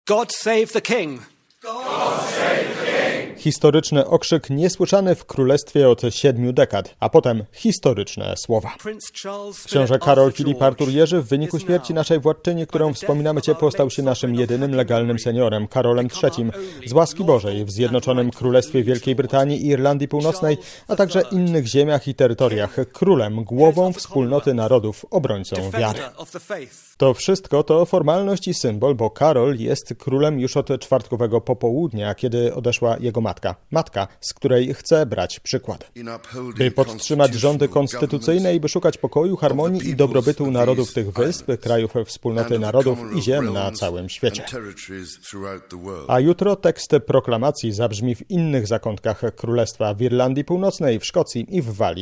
God save the king! Historyczny okrzyk niesłyszany w królestwie od 7 dekad, a potem historyczne słowa. Książę Karol Filip Artur Jerzy w wyniku śmierci naszej władczyni, którą wspominamy ciepło, stał się naszym jedynym legalnym seniorem, Karolem III, z łaski Bożej w Zjednoczonym Królestwie Wielkiej Brytanii i Irlandii Północnej, a także innych ziemiach i terytoriach, królem, głową wspólnoty narodów, obrońcą wiary. To wszystko to formalność i symbol, bo Karol jest królem już od czwartkowego popołudnia, kiedy odeszła jego matka, z której chce brać przykład. By podtrzymać rządy konstytucyjne i by szukać pokoju, harmonii i dobrobytu narodów tych wysp, krajów wspólnoty narodów i ziem na całym świecie. A jutro tekst proklamacji zabrzmi w innych zakątkach królestwa, w Irlandii Północnej, w Szkocji i w Walii.